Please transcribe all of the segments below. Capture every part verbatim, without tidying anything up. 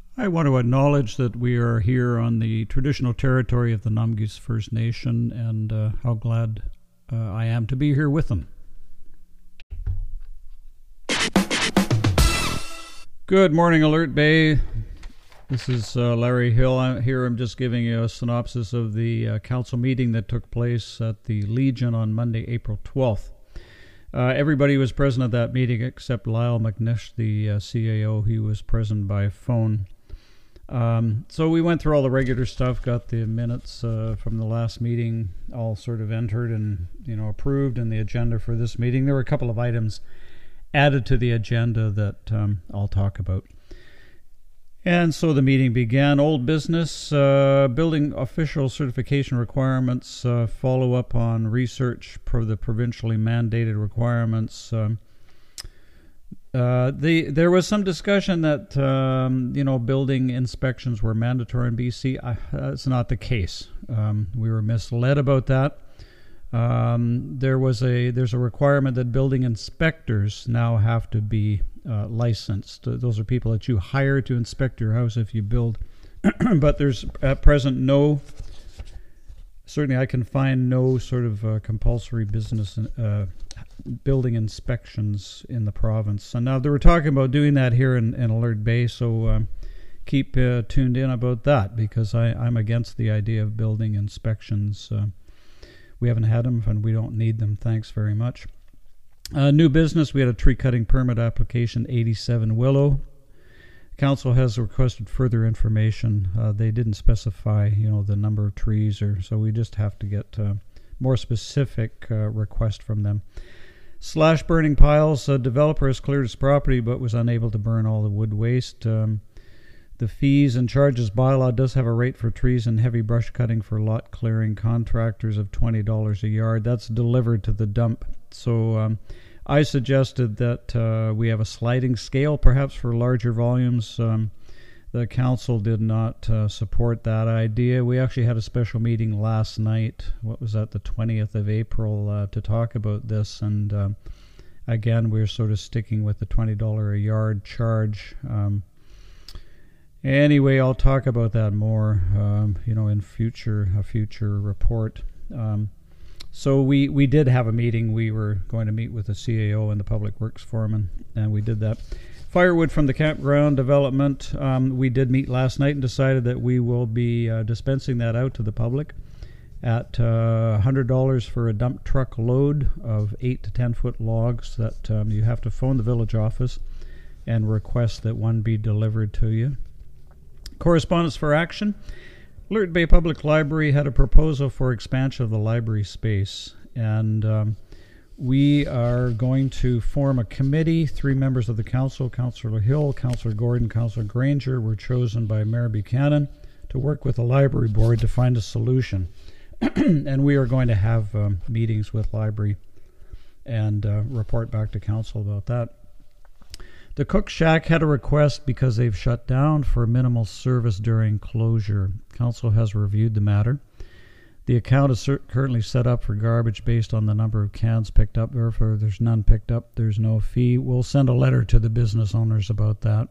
I want to acknowledge that we are here on the traditional territory of the Namgis First Nation, and uh, how glad uh, I am to be here with them. Good morning, Alert Bay. This is uh, Larry Hill. I'm here. I'm just giving you a synopsis of the uh, council meeting that took place at the Legion on Monday, April twelfth. Uh, everybody was present at that meeting except Lyle McNish, the uh, C A O. He was present by phone. Um, so we went through all the regular stuff, got the minutes uh, from the last meeting all sort of entered and, you know, approved in the agenda for this meeting. There were a couple of items added to the agenda that um, I'll talk about. And so the meeting began. Old business, uh, building official certification requirements, uh, follow up on research for the provincially mandated requirements. Um, Uh, the there was some discussion that um, you know building inspections were mandatory in B C. I, that's not the case. Um, we were misled about that. Um, there was a there's a requirement that building inspectors now have to be uh, licensed. Those are people that you hire to inspect your house if you build. But there's at present no. Certainly, I can find no sort of uh, compulsory business uh, building inspections in the province. And now they were talking about doing that here in, in Alert Bay, so um, keep uh, tuned in about that, because I, I'm against the idea of building inspections. Uh, we haven't had them, and we don't need them. Thanks very much. Uh, new business, we had a tree cutting permit application, eighty-seven Willow. Council has requested further information. Uh, they didn't specify, you know, the number of trees, or so we just have to get uh, more specific uh, request from them. Slash burning piles. A developer has cleared his property but was unable to burn all the wood waste. Um, the fees and charges bylaw does have a rate for trees and heavy brush cutting for lot clearing contractors of twenty dollars a yard. That's delivered to the dump. So um, I suggested that uh, we have a sliding scale, perhaps for larger volumes. Um, the council did not uh, support that idea. We actually had a special meeting last night, what was that, the twentieth of April, uh, to talk about this. And um, again, we're sort of sticking with the twenty dollars a yard charge. Um, anyway, I'll talk about that more, um, you know, in future a future report. Um, So we, we did have a meeting. We were going to meet with the C A O and the Public Works Foreman, and we did that. Firewood from the campground development. Um, we did meet last night and decided that we will be uh, dispensing that out to the public at uh, one hundred dollars for a dump truck load of eight to ten foot logs that um, you have to phone the village office and request that one be delivered to you. Correspondence for action. Alert Bay Public Library had a proposal for expansion of the library space, and um, we are going to form a committee. Three members of the council, Councillor Hill, Councillor Gordon, Councillor Granger, were chosen by Mayor Buchanan to work with the library board to find a solution. And we are going to have um, meetings with library and uh, report back to council about that. The Cook Shack had a request because they've shut down for minimal service during closure. Council has reviewed the matter. The account is currently set up for garbage based on the number of cans picked up. Therefore, if there's none picked up, there's no fee. We'll send a letter to the business owners about that.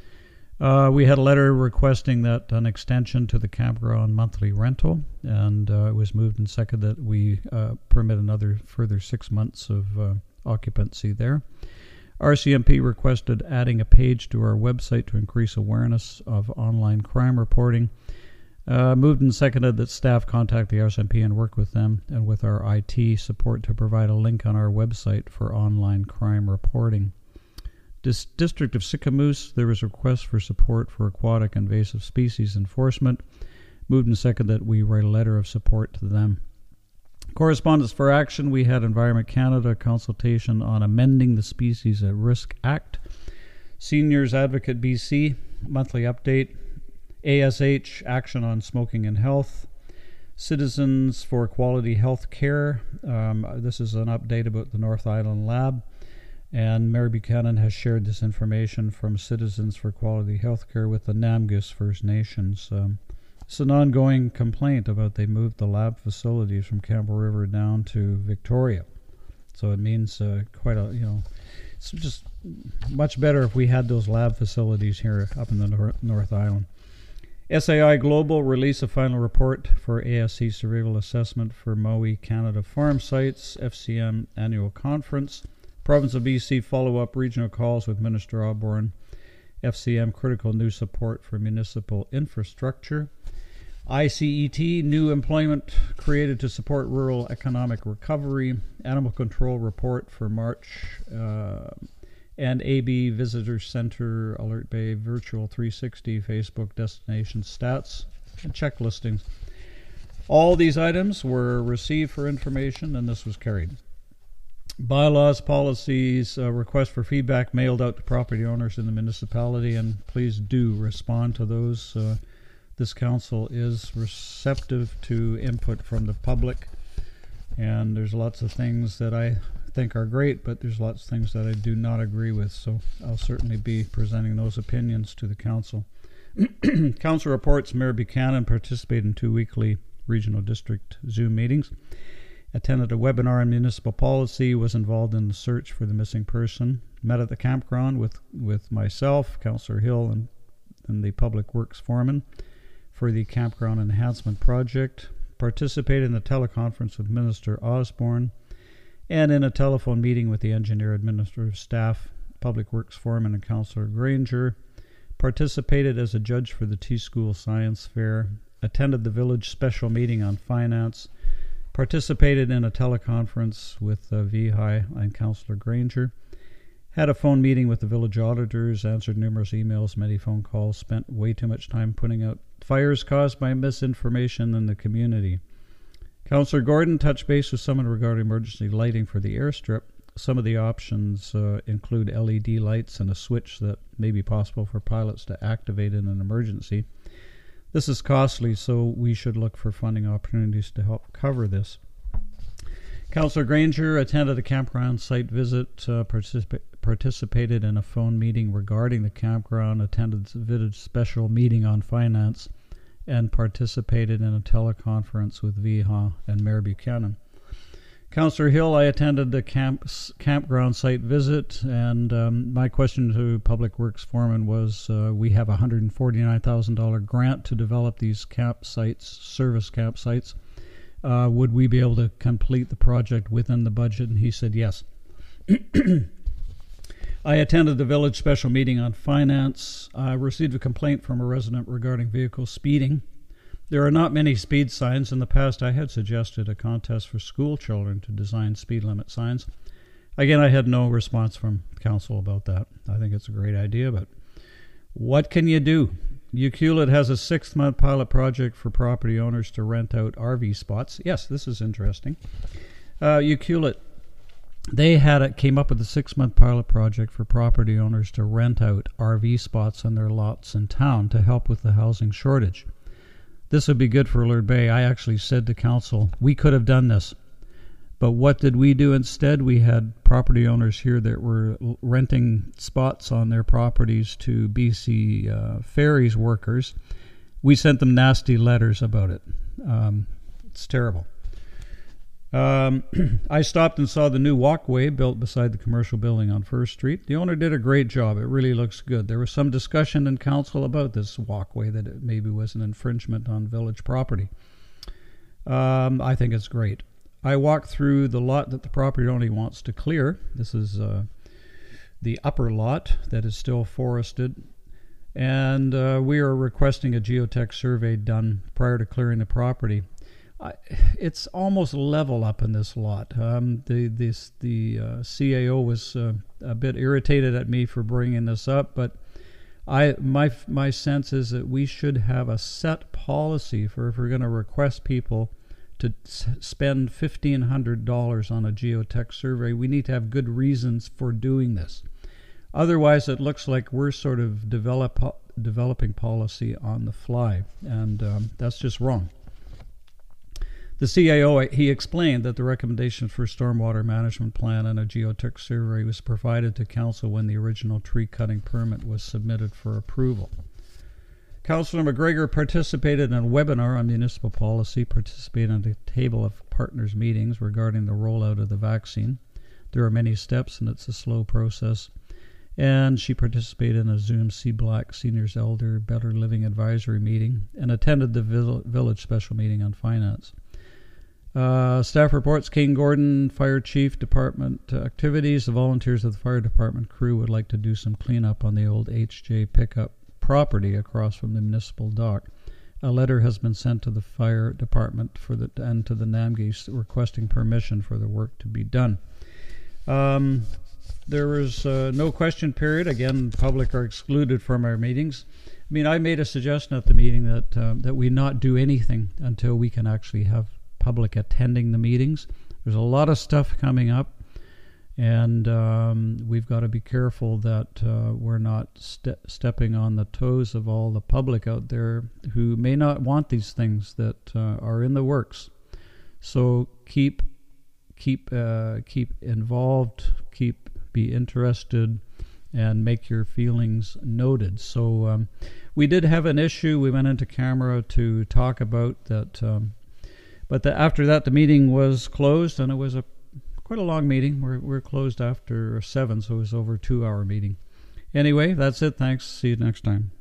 Uh, we had a letter requesting that an extension to the campground monthly rental, and uh, it was moved and seconded that we uh, permit another further six months of uh, occupancy there. R C M P requested adding a page to our website to increase awareness of online crime reporting. Uh, moved and seconded that staff contact the R C M P and work with them and with our I T support to provide a link on our website for online crime reporting. Dis- District of Sicamous, there was a request for support for aquatic invasive species enforcement. Moved and seconded that we write a letter of support to them. Correspondence for action, we had Environment Canada consultation on amending the Species at Risk Act. Seniors Advocate B C, monthly update. A S H, action on smoking and health. Citizens for Quality Health Care. Um, this is an update about the North Island Lab. And Mayor Buchanan has shared this information from Citizens for Quality Health Care with the Namgis First Nations. Um, it's an ongoing complaint about they moved the lab facilities from Campbell River down to Victoria. So it means uh, quite a, you know, it's just much better if we had those lab facilities here up in the North, North Island. S A I Global release a final report for A S C Survival Assessment for Maui Canada Farm Sites, F C M Annual Conference. Province of B C follow-up regional calls with Minister Osborne. F C M critical new support for municipal infrastructure. I C E T, new employment created to support rural economic recovery. Animal control report for March. Uh, and A B Visitor Center, Alert Bay Virtual three sixty, Facebook destination stats, and check listings. All these items were received for information, and this was carried. Bylaws, policies, uh, request for feedback mailed out to property owners in the municipality, and please do respond to those. Uh, this council is receptive to input from the public, and there's lots of things that I think are great, but there's lots of things that I do not agree with, so I'll certainly be presenting those opinions to the council. Council reports. Mayor Buchanan participated in two weekly regional district Zoom meetings, attended a webinar on municipal policy, was involved in the search for the missing person, met at the campground with, with myself, Councillor Hill, and, and the Public Works Foreman for the Campground Enhancement Project, participated in the teleconference with Minister Osborne, and in a telephone meeting with the engineer, administrative staff, Public Works Foreman, and Councillor Granger, participated as a judge for the T-School Science Fair, attended the village special meeting on finance, participated in a teleconference with uh, V H I and Councillor Granger, had a phone meeting with the village auditors, answered numerous emails, many phone calls, spent way too much time putting out fires caused by misinformation in the community. Councillor Gordon touched base with someone regarding emergency lighting for the airstrip. Some of the options uh, include L E D lights and a switch that may be possible for pilots to activate in an emergency. This is costly, so we should look for funding opportunities to help cover this. Councillor Granger attended a campground site visit, uh, participa- participated in a phone meeting regarding the campground, attended the village special meeting on finance, and participated in a teleconference with V H A and Mayor Buchanan. Councillor Hill, I attended the camp, campground site visit, and um, my question to Public Works Foreman was, uh, we have a one hundred forty-nine thousand dollars grant to develop these campsites, service campsites. Uh, would we be able to complete the project within the budget? And he said yes. I attended the village special meeting on finance. I received a complaint from a resident regarding vehicle speeding. There are not many speed signs. In the past, I had suggested a contest for school children to design speed limit signs. Again, I had no response from council about that. I think it's a great idea, but what can you do? U C U L I T has a six-month pilot project for property owners to rent out R V spots. Yes, this is interesting. Uh, U C U L I T, they had it, came up with a six-month pilot project for property owners to rent out R V spots on their lots in town to help with the housing shortage. This would be good for Alert Bay. I actually said to council, we could have done this. But what did we do instead? We had property owners here that were renting spots on their properties to B C uh, Ferries workers. We sent them nasty letters about it. Um, it's terrible. Um, I stopped and saw the new walkway built beside the commercial building on First Street. The owner did a great job. It really looks good. There was some discussion in council about this walkway, that it maybe was an infringement on village property. Um, I think it's great. I walked through the lot that the property owner wants to clear. This is uh, the upper lot that is still forested. And uh, we are requesting a geotech survey done prior to clearing the property. I, it's almost level up in this lot. Um, the this, the uh, C A O was uh, a bit irritated at me for bringing this up, but I my my sense is that we should have a set policy for if we're going to request people to s- spend fifteen hundred dollars on a geotech survey. We need to have good reasons for doing this. Otherwise, it looks like we're sort of develop, developing policy on the fly, and um, that's just wrong. The C A O, he explained that the recommendation for stormwater management plan and a geotech survey was provided to council when the original tree cutting permit was submitted for approval. Councillor McGregor participated in a webinar on municipal policy, participated in a table of partners meetings regarding the rollout of the vaccine. There are many steps and it's a slow process. And she participated in a Zoom C Black Seniors Elder Better Living Advisory meeting and attended the village special meeting on finance. Uh, staff reports: King Gordon Fire Chief Department uh, activities. The volunteers of the fire department crew would like to do some cleanup on the old H J pickup property across from the municipal dock. A letter has been sent to the fire department for the, and to the NAMGES requesting permission for the work to be done. Um, there was uh, no question period. Again, public are excluded from our meetings. I mean, I made a suggestion at the meeting that um, that we not do anything until we can actually have public attending the meetings. There's a lot of stuff coming up, and um, we've got to be careful that uh, we're not ste- stepping on the toes of all the public out there who may not want these things that uh, are in the works. So keep keep uh, keep involved, keep be interested, and make your feelings noted. So um, we did have an issue we went into camera to talk about that. Um, But the, after that, the meeting was closed, and it was a quite a long meeting. We're, we're closed after seven, so it was over a two-hour meeting. Anyway, that's it. Thanks. See you next time.